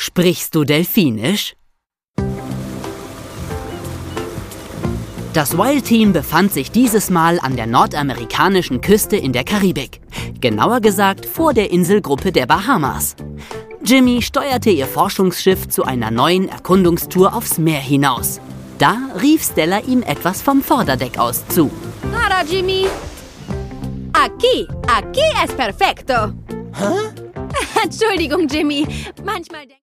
Sprichst du Delfinisch? Das Wild Team befand sich dieses Mal an der nordamerikanischen Küste in der Karibik. Genauer gesagt vor der Inselgruppe der Bahamas. Jimmy steuerte ihr Forschungsschiff zu einer neuen Erkundungstour aufs Meer hinaus. Da rief Stella ihm etwas vom Vorderdeck aus zu. Para, Jimmy. Aquí es perfecto. Hä? Entschuldigung, Jimmy. Manchmal